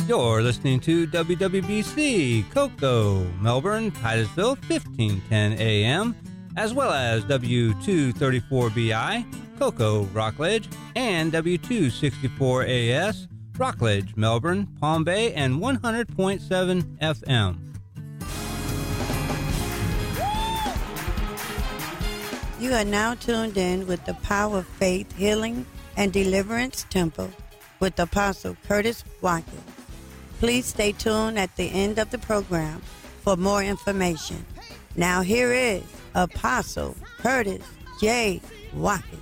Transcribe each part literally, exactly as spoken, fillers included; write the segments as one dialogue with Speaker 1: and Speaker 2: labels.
Speaker 1: You're listening to W W B C, Cocoa, Melbourne, Titusville, fifteen ten A M, as well as W two thirty-four B I, Cocoa, Rockledge, and W two sixty-four A S, Rockledge, Melbourne, Palm Bay, and one hundred point seven F M.
Speaker 2: You are now tuned in with the Power of Faith Healing and Deliverance Temple with Apostle Curtis Watkins. Please stay tuned at the end of the program for more information. Now here is Apostle Curtis J. Watkins.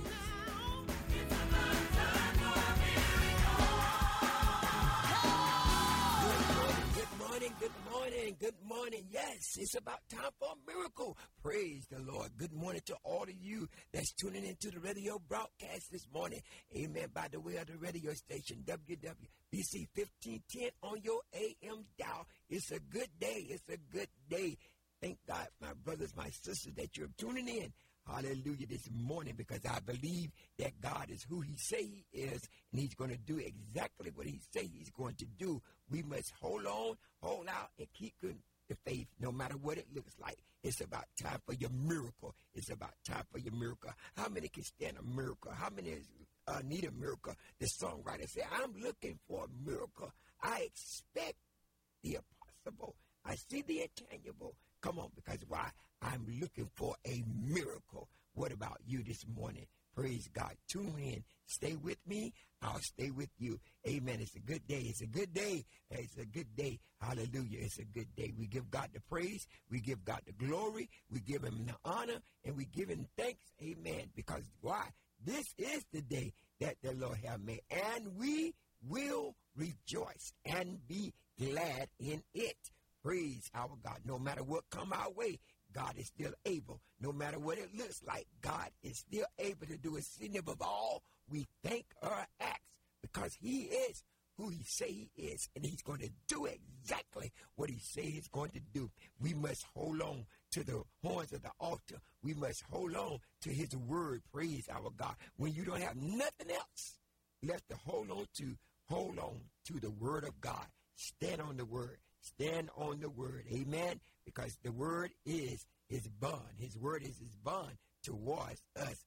Speaker 3: Yes, it's about time for a miracle. Praise the Lord. Good morning to all of you that's tuning into the radio broadcast this morning. Amen. By the way of the radio station, W W B C fifteen ten on your A M dial. It's a good day. It's a good day. Thank God, my brothers, my sisters, that you're tuning in. Hallelujah this morning, because I believe that God is who he say he is, and he's going to do exactly what he say he's going to do. We must hold on, hold out, and keep good. The faith, no matter what it looks like. It's about time for your miracle. It's about time for your miracle. How many can stand a miracle? How many uh, need a miracle? The songwriter said, I'm looking for a miracle. I expect the impossible. I see the intangible. Come on, because why? I'm looking for a miracle. What about you this morning? Praise God. Tune in. Stay with me. I'll stay with you. Amen. It's a good day. It's a good day. It's a good day. Hallelujah. It's a good day. We give God the praise. We give God the glory. We give him the honor. And we give him thanks. Amen. Because why? This is the day that the Lord has made. And we will rejoice and be glad in it. Praise our God. No matter what come our way, God is still able. No matter what it looks like, God is still able to do exceeding above all we think or ask, because he is who he say he is, and he's going to do exactly what he say he's going to do. We must hold on to the horns of the altar. We must hold on to his word. Praise our God. When you don't have nothing else left to hold on to, hold on to the word of God. Stand on the word. Stand on the word. Amen. Because the word is his bond. His word is his bond towards us.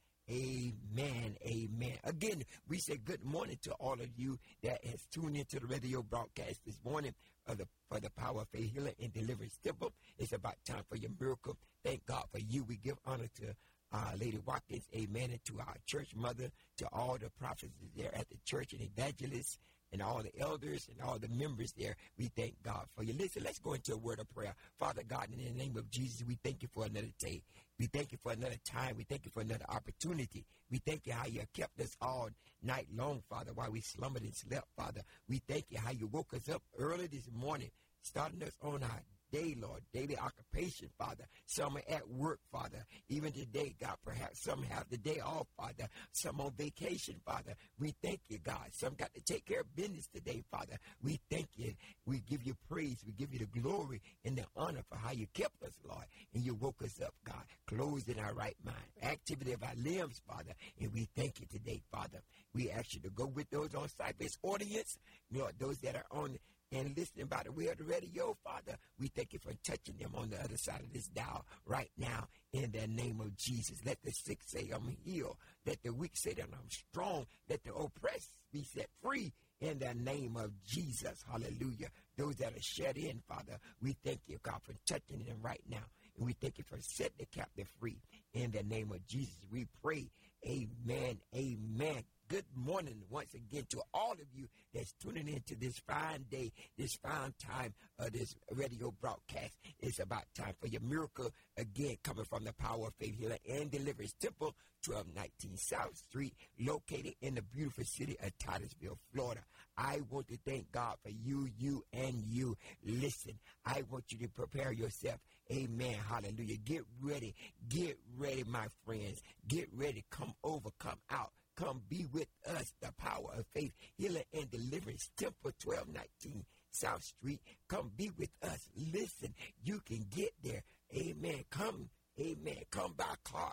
Speaker 3: Amen. Amen. Again, we say good morning to all of you that has tuned into the radio broadcast this morning for the, for the Power of Faith Healing and Deliverance Temple. It's about time for your miracle. Thank God for you. We give honor to uh, Lady Watkins. Amen. And to our church mother, to all the prophets there at the church and evangelists, and all the elders and all the members there. We thank God for you. Listen, let's go into a word of prayer. Father God, in the name of Jesus, we thank you for another day. We thank you for another time. We thank you for another opportunity. We thank you how you kept us all night long, Father, while we slumbered and slept, Father. We thank you how you woke us up early this morning, starting us on our day, Lord, daily occupation, Father. Some are at work, Father. Even today, God, perhaps some have the day off, Father. Some on vacation, Father. We thank you, God. Some got to take care of business today, Father. We thank you. We give you praise. We give you the glory and the honor for how you kept us, Lord. And you woke us up, God, closed in our right mind, activity of our limbs, Father. And we thank you today, Father. We ask you to go with those on site, this audience, Lord, those that are on and listening by the way of the radio, Father. We thank you for touching them on the other side of this dial right now in the name of Jesus. Let the sick say, I'm healed. Let the weak say that I'm strong. Let the oppressed be set free in the name of Jesus. Hallelujah. Those that are shut in, Father, we thank you, God, for touching them right now. And we thank you for setting the captive free in the name of Jesus. We pray. Amen. Amen. Good morning once again to all of you that's tuning into this fine day, this fine time of this radio broadcast. It's about time for your miracle, again, coming from the Power of Faith Healing and Deliverance Temple, twelve nineteen South Street, located in the beautiful city of Titusville, Florida. I want to thank God for you, you, and you. Listen, I want you to prepare yourself. Amen. Hallelujah. Get ready. Get ready, my friends. Get ready. Come over. Come out. Come be with us, the Power of Faith Healing and Deliverance Temple, twelve nineteen South Street. Come be with us. Listen, you can get there. Amen. Come, amen. Come by cars.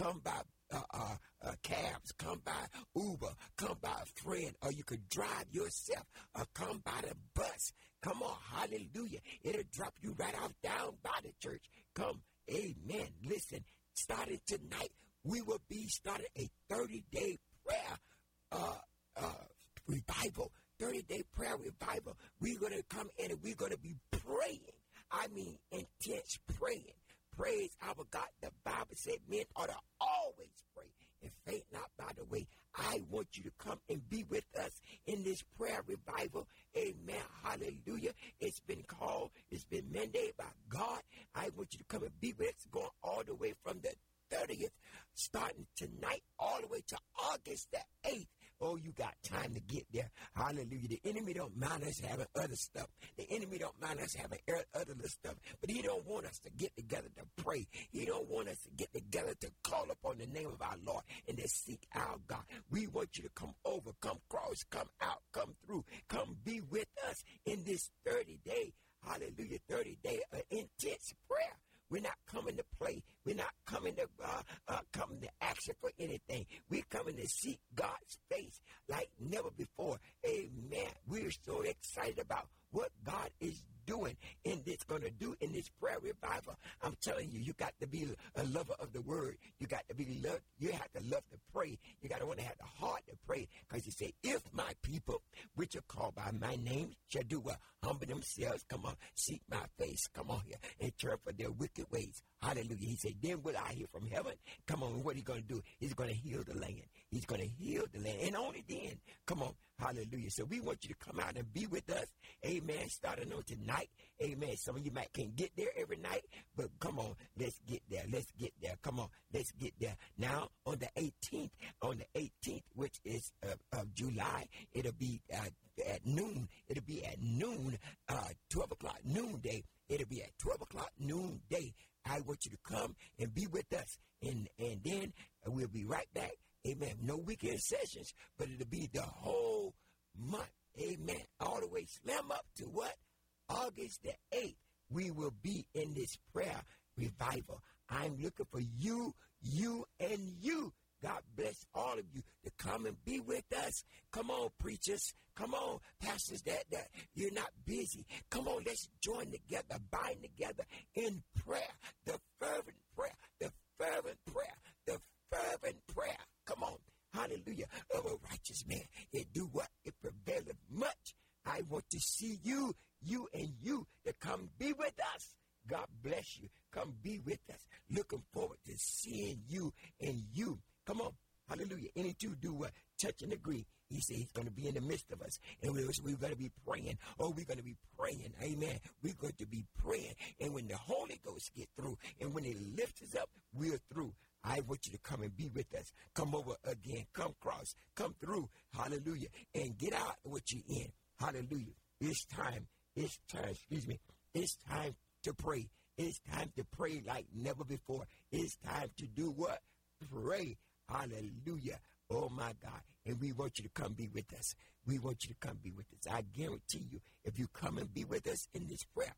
Speaker 3: come by uh, uh, uh, cabs, come by Uber, come by a friend, or you could drive yourself, or come by the bus. Come on, hallelujah. It'll drop you right off down by the church. Come, amen. Listen, starting tonight, we will be starting a thirty-day prayer uh, uh, revival, thirty-day prayer revival. We're going to come in and we're going to be praying. I mean, intense praying. Praise our God. The Bible said men ought to always pray and faint not. By the way, I want you to come and be with us in this prayer revival. Amen. Hallelujah. It's been called, it's been mandated by God. I want you to come and be with us, going all the way from the thirtieth, starting tonight, all the way to August the eighth. Oh, you got time to get there. Hallelujah. The enemy don't mind us having other stuff. The enemy don't mind us having other stuff. But he don't want us to get together to pray. He don't want us to get together to call upon the name of our Lord and to seek our God. We want you to come over, come cross, come out, come through. Come be with us in this thirty-day, hallelujah, thirty-day uh, intense prayer. We're not coming to play. We're not coming to uh, uh, coming to action for anything. We're coming to seek God's face like never before. Amen. We're so excited about what God is doing and it's going to do in this prayer revival. I'm telling you, you got to be a lover of the word. You got to be loved. You have to love to pray. You got to want to have the heart to pray, because he said, if my people, which are called by my name, shall do what? Humble themselves. Come on, seek my face. Come on here and turn from their wicked ways. Hallelujah. He said, then will I hear from heaven? Come on, what he's going to do? He's going to heal the land. He's going to heal the land. And only then, come on, hallelujah. So we want you to come out and be with us. Amen. Starting on tonight. Amen. Some of you might can't get there every night, but come on, let's get there. Let's get there. Come on, let's get there. Now, on the eighteenth, on the eighteenth, which is uh, of July, it'll be uh, at noon. It'll be at noon, uh, twelve o'clock, noonday. It'll be at twelve o'clock, noonday. I want you to come and be with us. And, and then we'll be right back. Amen. No weekend sessions, but it'll be the whole month. Amen. All the way slam up to what? August the eighth. We will be in this prayer revival. I'm looking for you, you, and you. God bless all of you to come and be with us. Come on, preachers. Come on, pastors that, that you're not busy. Come on, let's join together, bind together in prayer. The fervent prayer, the fervent prayer, the fervent prayer. Come on, hallelujah, of a righteous man. It do what? It prevaileth much. I want to see you, you and you, to come be with us. God bless you. Come be with us. Looking forward to seeing you and you. Come on. Hallelujah. Any two do what? Touch and agree. He said he's going to be in the midst of us. And we're, we're going to be praying. Oh, we're going to be praying. Amen. We're going to be praying. And when the Holy Ghost get through, and when he lifts us up, we're through. I want you to come and be with us. Come over again. Come cross. Come through. Hallelujah. And get out what you're in. Hallelujah. It's time. It's time. Excuse me. It's time to pray. It's time to pray like never before. It's time to do what? Pray. Hallelujah. Oh, my God. And we want you to come be with us. We want you to come be with us. I guarantee you, if you come and be with us in this prayer,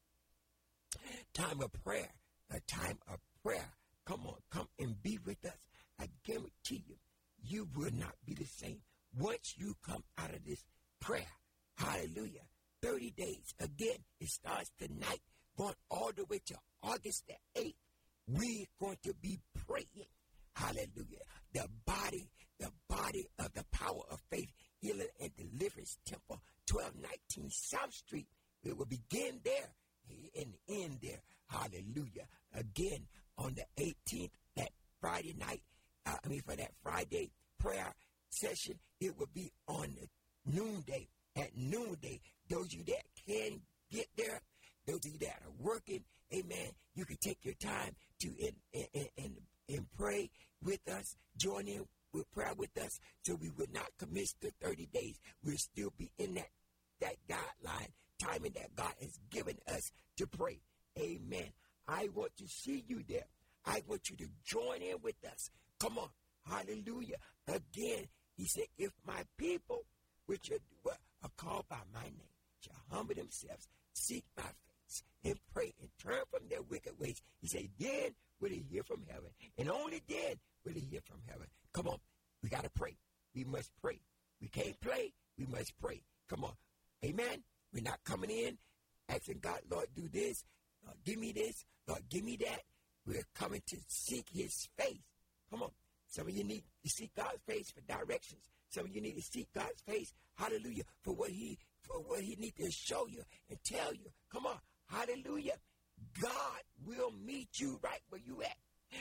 Speaker 3: time of prayer, a time of prayer, come on, come and be with us. I guarantee you, you will not be the same once you come out of this prayer. Hallelujah. thirty days. Again, it starts tonight, going all the way to August the eighth. We're going to be praying. Hallelujah. The body, the body of the power of faith, healing and deliverance temple, twelve nineteen South Street. It will begin there and end there. Hallelujah. Again, on the eighteenth, that Friday night, uh, I mean, for that Friday prayer session, it will be on the noonday. At noonday, those of you that can get there, those of you that are working, amen, you can take your time to and and and, and pray with us, join in with prayer with us, so we will not commit the thirty days. We'll still be in that, that guideline, timing that God has given us to pray. Amen. I want to see you there. I want you to join in with us. Come on. Hallelujah. Again, he said, if my people, which are, are called by my name, shall humble themselves, seek my face, hearts and pray and turn from their wicked ways. He said, then will he hear from heaven. And only then will he hear from heaven. Come on. We got to pray. We must pray. We can't play. We must pray. Come on. Amen. We're not coming in asking God, Lord, do this. Lord, give me this. Lord, give me that. We're coming to seek his face. Come on. Some of you need to seek God's face for directions. Some of you need to seek God's face, hallelujah, for what he for what he needs to show you and tell you. Come on. Hallelujah. God will meet you right where you at.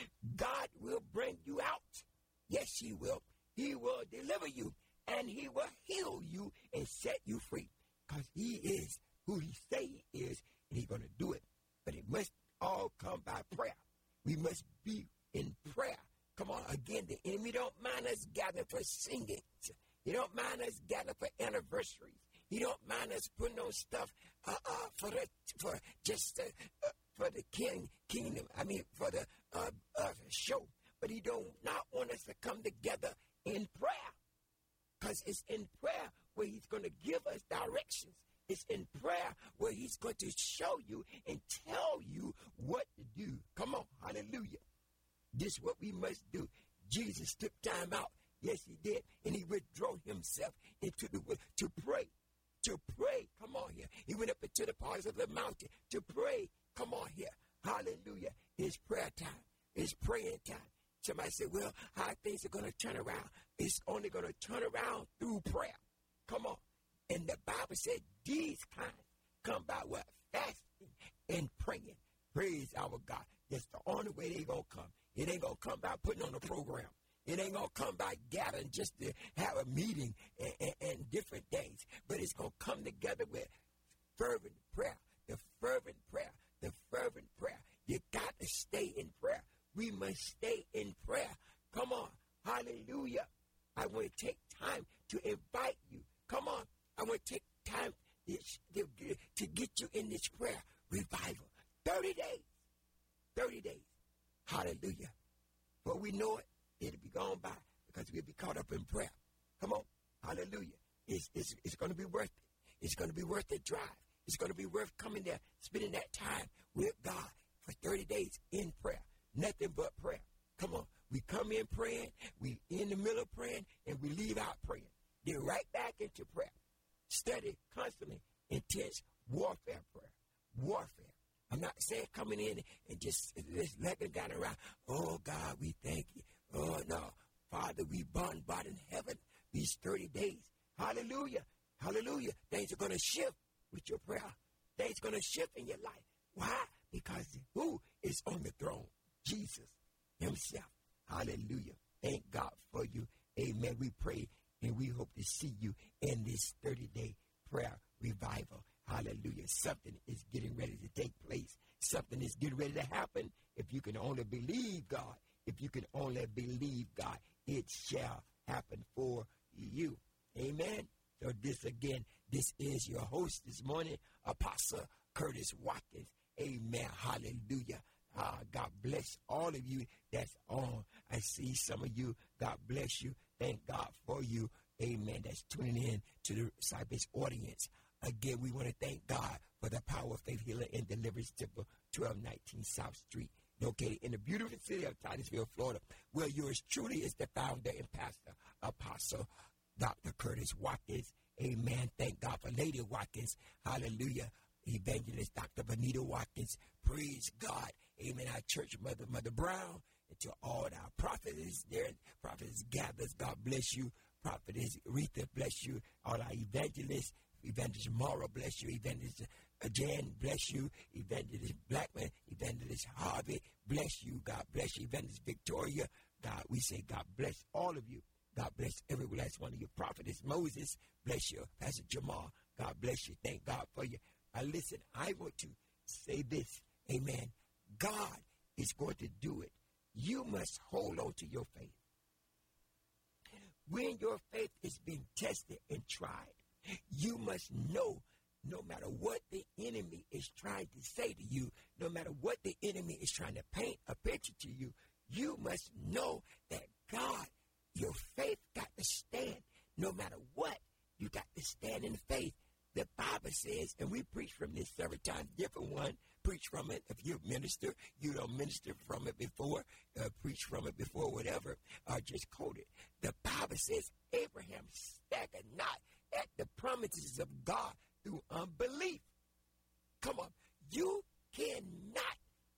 Speaker 3: God will bring you out. Yes, he will. He will deliver you, and he will heal you and set you free, because he is who he say he is, and he's going to do it. But it must all come by prayer. We must be in prayer. Come on, again, the enemy don't mind us gathering for singing. He don't mind us gathering for anniversaries. He don't mind us putting on stuff uh, uh, for the for just uh, uh, for the king kingdom. I mean, for the uh, uh, show. But he don't not want us to come together in prayer, because it's in prayer where he's going to give us directions. It's in prayer where he's going to show you and tell you what to do. Come on, hallelujah. This is what we must do. Jesus took time out. Yes, he did. And he withdrew himself into the wood to pray. To pray. Come on here. He went up into the parts of the mountain to pray. Come on here. Hallelujah. It's prayer time. It's praying time. Somebody said, well, how things are going to turn around? It's only going to turn around through prayer. Come on. And the Bible said these kinds come by what? Fasting and praying. Praise our God. That's the only way they're going to come. It ain't going to come by putting on a program. It ain't going to come by gathering just to have a meeting and, and, and different things. But it's going to come together with fervent prayer, the fervent prayer, the fervent prayer. You got to stay in prayer. We must stay in prayer. Come on. Hallelujah. I want to take time to invite you. Come on. I want to take time to, to, to get you in this prayer revival. thirty days. thirty days. Hallelujah. But we know it. It'll be gone by because we'll be caught up in prayer. Come on. Hallelujah. It's, it's, it's going to be worth it. It's going to be worth the drive. It's going to be worth coming there, spending that time with God for thirty days in prayer. Nothing but prayer. Come on. We come in praying. We in the middle of praying, and we leave out praying. Then right back into prayer. Study constantly. Intense warfare prayer. Warfare. I'm not saying coming in and just, just letting down around. Oh, God, we thank you. Oh, no. Father, we bombard in heaven these thirty days. Hallelujah. Hallelujah. Things are going to shift with your prayer. Things are going to shift in your life. Why? Because who is on the throne? Jesus himself. Hallelujah. Thank God for you. Amen. We pray and we hope to see you in this thirty-day prayer revival. Hallelujah. Something is getting ready to take place. Something is getting ready to happen. If you can only believe God, if you can only believe God, it shall happen for you. Amen. So this again, this is your host this morning, Apostle Curtis Watkins. Amen. Hallelujah. Uh, God bless all of you that's on. I see some of you. God bless you. Thank God for you. Amen. That's tuning in to the Cypress audience. Again, we want to thank God for the Power of Faith Healing and Deliverance Temple, twelve nineteen South Street, located in the beautiful city of Titusville, Florida, where yours truly is the founder and pastor, Apostle Doctor Curtis Watkins. Amen. Thank God for Lady Watkins. Hallelujah. Evangelist Doctor Benita Watkins. Praise God. Amen. Our church mother, Mother Brown, and to all our prophets there, prophets gathers. God bless you. Prophetess Rita, bless you. All our evangelists. Evangelist Mara, bless you. Evangelist Jan, bless you. Evangelist Blackman, Evangelist Harvey, bless you. God bless you. Evangelist Victoria, God, we say God bless all of you. God bless every last one of you. Prophetess Moses, bless you. Pastor Jamal, God bless you. Thank God for you. Now listen, I want to say this. Amen. God is going to do it. You must hold on to your faith. When your faith is being tested and tried, you must know, no matter what the enemy is trying to say to you, no matter what the enemy is trying to paint a picture to you, you must know that God, your faith got to stand. No matter what, you got to stand in faith. The Bible says, and we preach from this several times, different one, preach from it. If you minister, you don't minister from it before, uh, preach from it before, whatever, or just quote it. The Bible says, Abraham staggered not at the promises of God through unbelief. Come on. You cannot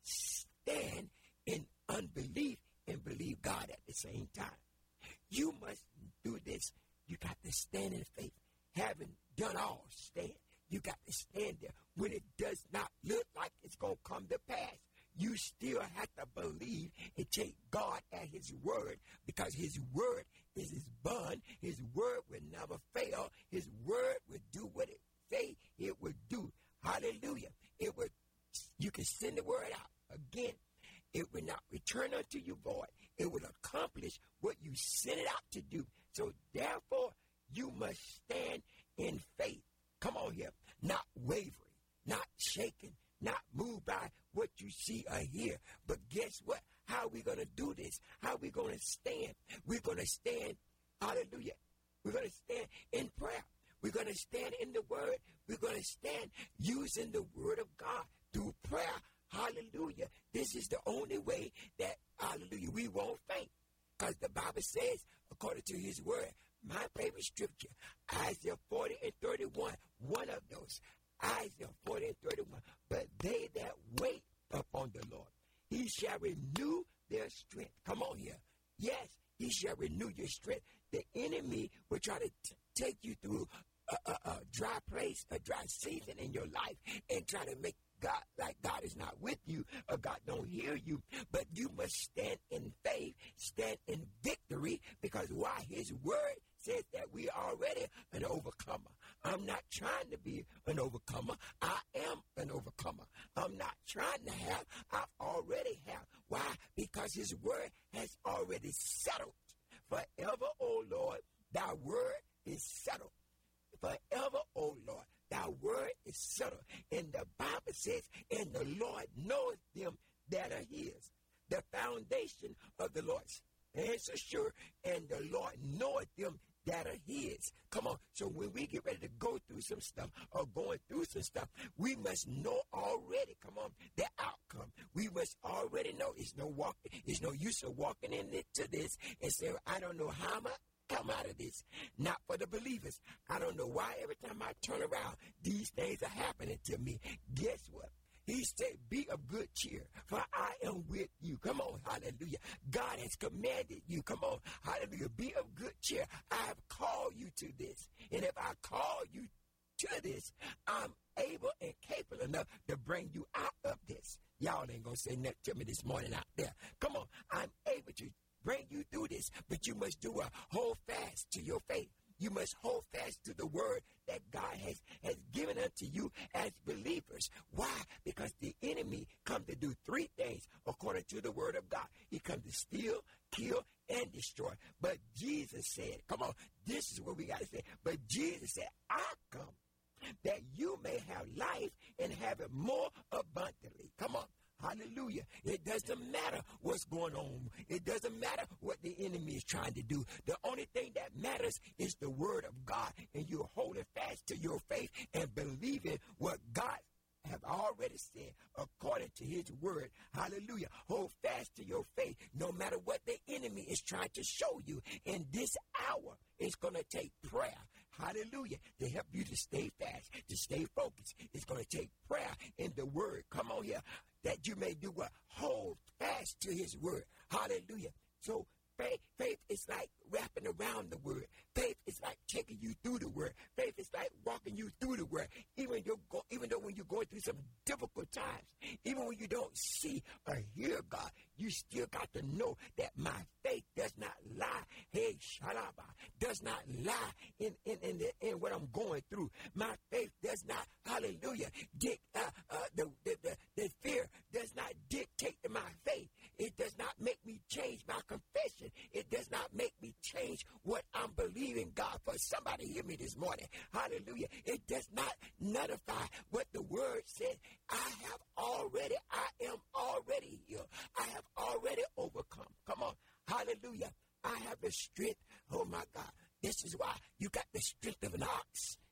Speaker 3: stand in unbelief and believe God at the same time. You must do this. You got to stand in faith. Having done all, stand. You got to stand there. When it does not look like it's going to come to pass, you still have to believe and take God at his word, because his word is his bond. His word will never fail. His word will do what it say it would do. Hallelujah. It would. You can send the word out. Again, it will not return unto you void. It will accomplish what you sent it out to do. So therefore, you must stand in faith. Come on here. Not wavering, not shaking, not moved by what you see or hear. But guess what? How are we going to do this? How are we going to stand? We're going to stand, hallelujah. We're going to stand in prayer. We're going to stand in the word. We're going to stand using the word of God through prayer. Hallelujah. This is the only way that, hallelujah, we won't faint. Because the Bible says, according to his word, my favorite scripture, Isaiah forty and thirty-one, one of those, Isaiah forty and thirty-one. But they that wait upon the Lord, he shall renew their strength. Come on here. Yes, he shall renew your strength. The enemy will try to t- take you through a, a, a dry place, a dry season in your life, and try to make God, like God is not with you, or God don't hear you. But you must stand in faith, stand in victory, because why? His word says that we are already an overcomer. I'm not trying to be an overcomer. I am an overcomer. I'm not trying to have. I've already have. Why? Because his word has already settled. Forever, O Lord, thy word is settled. Forever, O Lord, thy word is settled. And the Bible says, and the Lord knoweth them that are his. The foundation of the Lord's hands are sure, and the Lord knoweth them that are his. Come on. So when we get ready to go through some stuff or going through some stuff, we must know already, come on, the outcome. We must already know. It's no walk, it's no use of walking into this and saying, I don't know how I'm come out of this. Not for the believers. I don't know why every time I turn around, these things are happening to me. Guess what? He said, be of good cheer, for I am with you. Come on, hallelujah. God has commanded you. Come on, hallelujah. Be of good cheer. I have called you to this. And if I call you to this, I'm able and capable enough to bring you out of this. Y'all ain't going to say nothing to me this morning out there. Come on, I'm able to bring you through this, but you must do a hold fast to your faith. You must hold fast to the word that God has, has given unto you as believers. Why? Because the enemy come to do three things according to the word of God. He come to steal, kill, and destroy. But Jesus said, come on, this is what we got to say. But Jesus said, I come that you may have life and have it more abundantly. Come on. Hallelujah. It doesn't matter what's going on. It doesn't matter what the enemy is trying to do. The only thing that matters is the word of God, and you're holding fast to your faith and believing what God have already said according to his word. Hallelujah. Hold fast to your faith no matter what the enemy is trying to show you. In this hour, it's going to take prayer. Hallelujah. To help you to stay fast, to stay focused. It's going to take prayer in the word. Come on here. That you may do what? Hold fast to his word. Hallelujah. So faith, faith is like wrapping around the word. Faith is like taking you through the word. Faith is like walking you through the word. Even, you're go, even though when you're going through some difficult times, even when you don't see or hear God, you still got to know that my faith does not lie. Hey, Shalaba, does not lie in, in, in, the, in what I'm going through. My faith does not, hallelujah, dic, uh, uh, the, the, the, the fear does not dictate to my faith. It does not make me change my confession. It does not make me change what I'm believing God for. Somebody hear me this morning. Hallelujah. It does not nullify what the word says. I have already, I am already healed. I have already overcome. Come on. Hallelujah. I have the strength. Oh, my God. This is why you got the strength of an ox.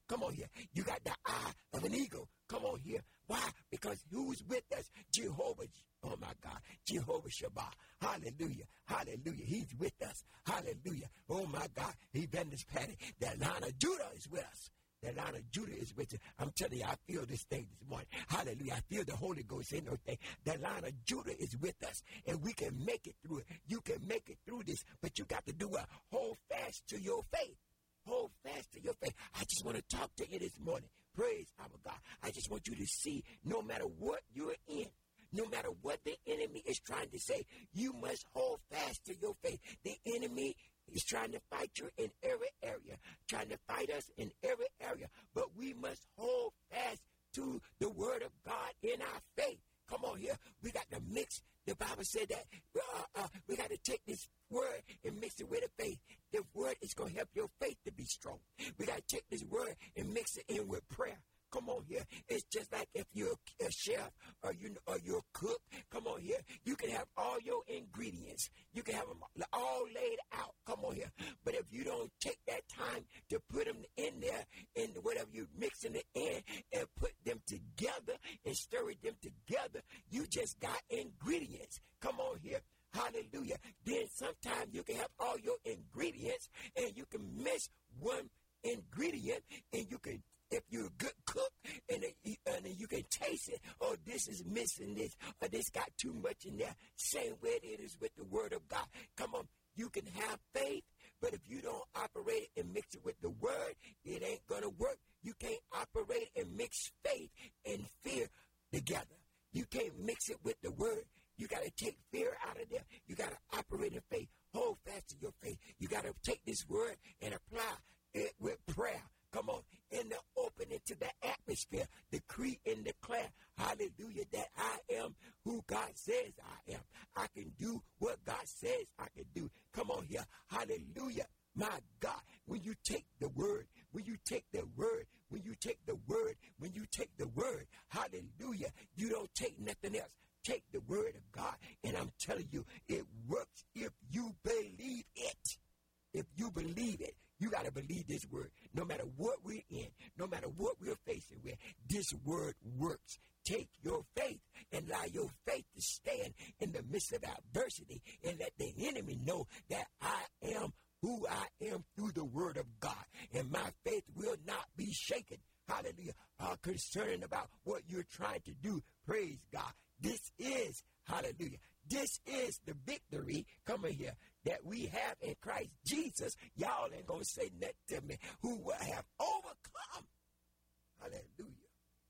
Speaker 3: Come on here. You got the eye of an eagle. Come on here. Why? Because who's with us? Jehovah. Oh, my God. Jehovah Shabbat. Hallelujah. Hallelujah. He's with us. Hallelujah. Oh, my God. Evangelist Patty. The Lion of Judah is with us. The Lion of Judah is with you. I'm telling you, I feel this thing this morning. Hallelujah. I feel the Holy Ghost in no thing. The Lion of Judah is with us, and we can make it through it. You can make it through this, but you got to do what? Hold fast to your faith. Hold fast to your faith. I just want to talk to you this morning. Praise our God. I just want you to see, no matter what you're in, no matter what the enemy is trying to say, you must hold fast to your faith. The enemy is trying to fight you in every area, trying to fight us in every area. But we must hold fast to the word of God in our faith. Come on here. We got to mix. The Bible said that uh, uh, we got to take this word and mix it with the faith. The word is going to help your faith to be strong. We got to take this word and mix it in with prayer. Come on here. It's just like if you're a chef or, you, or you're a cook. Come on here. You can have all your ingredients. You can have them all laid out. Come on here. But if you don't take that time to put them in there, in whatever you're mixing it in, and put them together and stir them together, you just got ingredients. Come on here. Hallelujah. Then sometimes you can have all your ingredients and you can miss one ingredient and you can, if you're a good cook and, and you can taste it, oh, this is missing this, or this got too much in there. Same way it is with the word of God. Come on, you can have faith, but if you don't operate it and mix it with the word, it ain't going to work. You can't operate and mix faith and fear together. You can't mix it with the word. You got to take fear out of there. You got to operate in faith. Hold fast to your faith. You got to take this word and apply it with prayer. Come on, in the open into the atmosphere, decree and declare, hallelujah, that I am who God says I am. I can do what God says I can do. Come on here, hallelujah. My God, when you take the word, when you take the word, when you take the word, when you take the word, hallelujah, you don't take nothing else. Take the word of God, and I'm telling you, it works if you believe it. If you believe it, you got to believe this word. No matter what we're in, no matter what we're facing with, this word works. Take your faith and allow your faith to stand in the midst of adversity and let the enemy know that I am who I am through the word of God. And my faith will not be shaken. Hallelujah. Uh, concerning about what you're trying to do. Praise God. This is, hallelujah, this is the victory, come in here, that we have in Christ Jesus. Y'all ain't going to say nothing to me. Who will have overcome, hallelujah,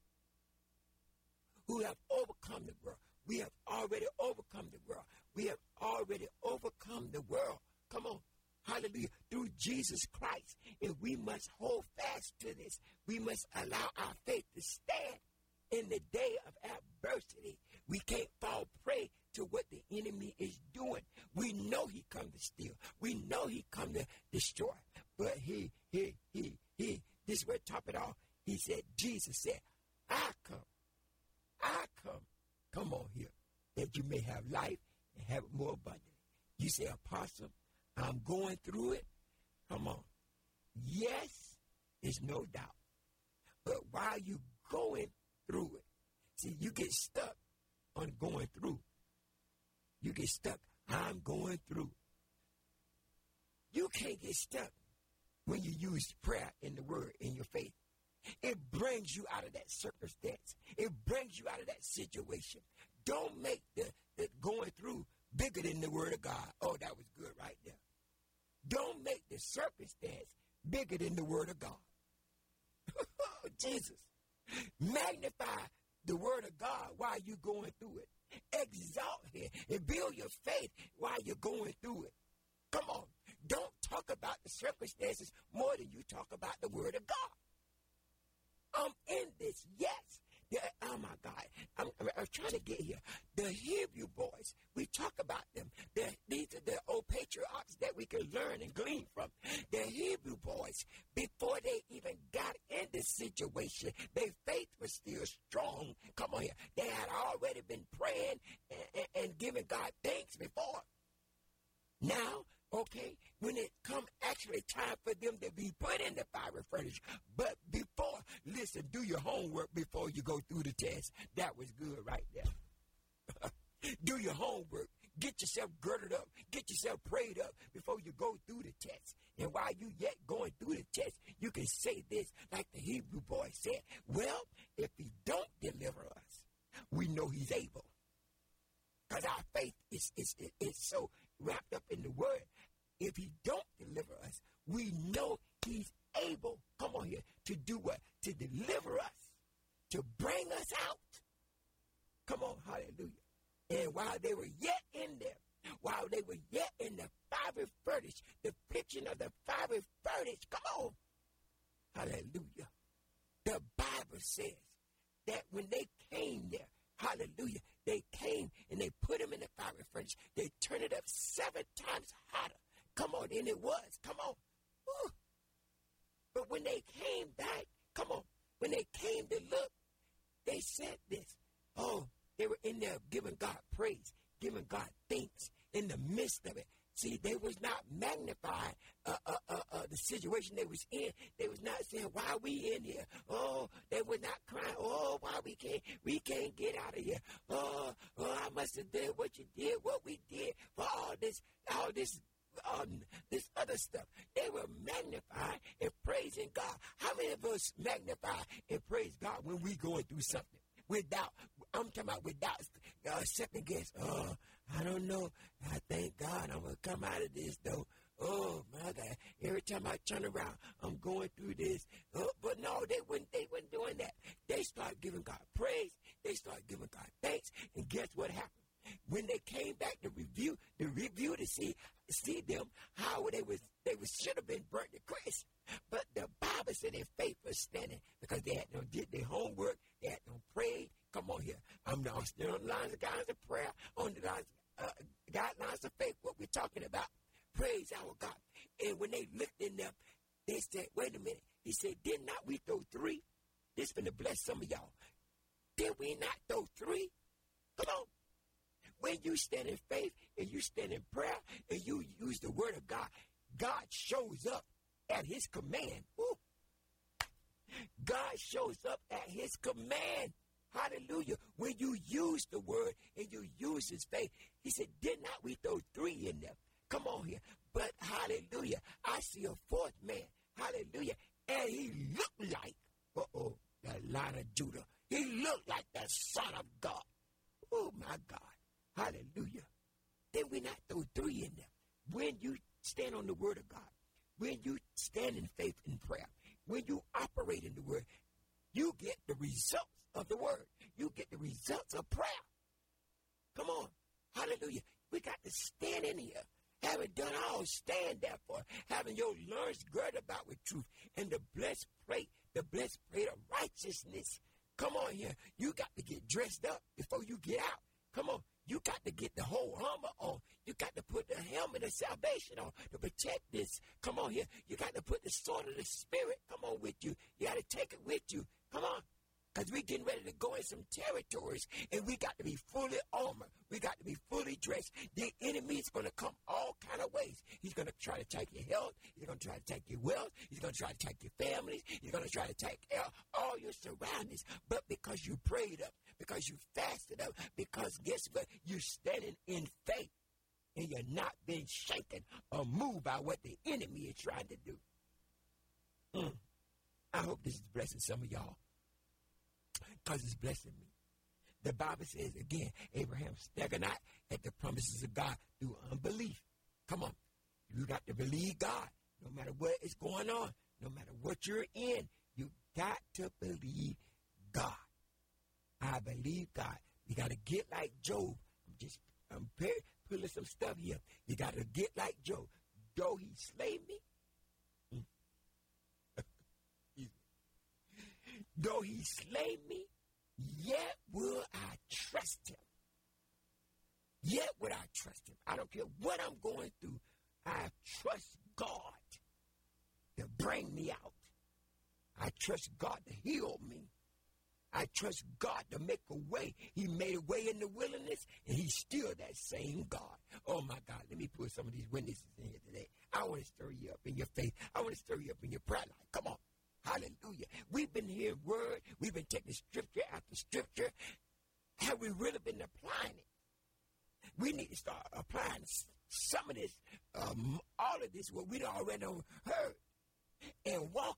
Speaker 3: who have overcome the world. We have already overcome the world. We have already overcome the world. Come on. Hallelujah. Through Jesus Christ. And we must hold fast to this. We must allow our faith to stand in the day of adversity. We can't fall prey to what the enemy is doing. We know he come to steal. We know he come to destroy. But he, he, he, he, this is where top it all. He said, Jesus said, I come. I come. Come on here. That you may have life and have it more abundantly. You say, Apostle, I'm going through it. Come on. Yes, there's no doubt. But while you going through it, see, you get stuck on going through. You get stuck. I'm going through. You can't get stuck when you use prayer in the word, in your faith. It brings you out of that circumstance. It brings you out of that situation. Don't make the, the going through bigger than the word of God. Oh, that was good right there. Don't make the circumstance bigger than the word of God. Jesus. Magnify the word of God while you're going through it. Exalt it and build your faith while you're going through it. Come on. Don't talk about the circumstances more than you talk about the word of God. I'm in this, yes. The, oh, my God. I'm, I'm, I'm trying to get here. The Hebrew boys, we talk about them. They're, these are the old patriarchs that we can learn and glean from. The Hebrew boys, before they even got in this situation, their faith was still strong. Come on here. They had already been praying and, and, and giving God thanks before. Now, okay, when it come actually time for them to be put in the fiery furnace, but before Listen, do your homework before you go through the test. That was good right there. Do your homework. Get yourself girded up. Get yourself prayed up before you go through the test. And while you yet going through the test, you can say this like the Hebrew boy said, well, if he don't deliver us, we know he's able. Because our faith is, is, is, is so wrapped up in the word. If he don't deliver us, we know he's able, come on here, to do what? To deliver us, to bring us out. Come on, hallelujah. And while they were yet in there, while they were yet in the fiery furnace, the picture of the fiery furnace, come on, hallelujah. The Bible says that when they came there, hallelujah, they came and they put him in the fiery furnace. They turned it up seven times hotter. Come on, and it was, come on. Woo. But when they came back, come on, when they came to look, they said this, oh, they were in there giving God praise, giving God thanks in the midst of it. See, they was not magnifying uh, uh, uh, uh, the situation they was in. They was not saying, why are we in here? Oh, they were not crying. Oh, why we can't, we can't get out of here. Oh, oh, I must have did what you did, what we did for all this, all this, um, this other stuff. They were magnifying and praising God. How many of us magnify and praise God when we going through something? Without, I'm talking about without uh, second guess. Oh, I don't know. I thank God I'm going to come out of this, though. Oh, my God. Every time I turn around, I'm going through this. Oh, but no, they weren't, they weren't doing that. They started giving God praise. They started giving God thanks. And guess what happened? When they came back to review, to review to see, see them, how they was, they was, should have been burnt to crisp. But the Bible said their faith was standing because they had no did their homework, they had no prayed. Come on here. I'm now still on the lines of guidelines of prayer, on the lines, uh, guidelines of faith, what we're talking about. Praise our God. And when they looked in them, they said, wait a minute. He said, did not we throw three? This is going to bless some of y'all. Did we not throw three? Come on. When you stand in faith and you stand in prayer and you use the word of God, God shows up at his command. Ooh. God shows up at his command. Hallelujah. When you use the word and you use his faith, he said, did not we throw three in there? Come on here. But hallelujah, I see a fourth man. Hallelujah. And he looked like, uh-oh, the Lion of Judah. He looked like the Son of God. Oh, my God. Hallelujah. Did we not throw three in there? When you stand on the word of God, when you stand in faith and prayer, when you operate in the word, you get the results of the word. You get the results of prayer. Come on. Hallelujah. We got to stand in here. Having done all, stand therefore. Having your loins girded about with truth. And the blessed plate, the blessed plate of righteousness. Come on here. You got to get dressed up before you get out. Come on. You got to get the whole armor on. You got to put the helmet of salvation on to protect this. Come on here. You got to put the sword of the Spirit, come on, with you. You got to take it with you. Come on. Because we're getting ready to go in some territories, and we got to be fully armored. We got to be fully dressed. The enemy is going to come all kind of ways. He's going to try to take your health. He's going to try to take your wealth. He's going to try to take your families. He's going to try to take all your surroundings. But because you prayed up, because you fasted up, because guess what? You're standing in faith, and you're not being shaken or moved by what the enemy is trying to do. Mm. I hope this is blessing some of y'all. Because it's blessing me. The Bible says, again, Abraham staggered not at the promises of God through unbelief. Come on. You got to believe God. No matter what is going on, no matter what you're in, you got to believe God. I believe God. You got to get like Job. I'm just I'm pulling some stuff here. You got to get like Job. Though he slay me, though he slay me, yet will I trust him. Yet will I trust him. I don't care what I'm going through. I trust God to bring me out. I trust God to heal me. I trust God to make a way. He made a way in the wilderness, and he's still that same God. Oh, my God. Let me put some of these witnesses in here today. I want to stir you up in your faith. I want to stir you up in your prayer life. Come on. Hallelujah. We've been hearing word. We've been taking scripture after scripture. Have we really been applying it? We need to start applying some of this, um, all of this, what we already heard, and walk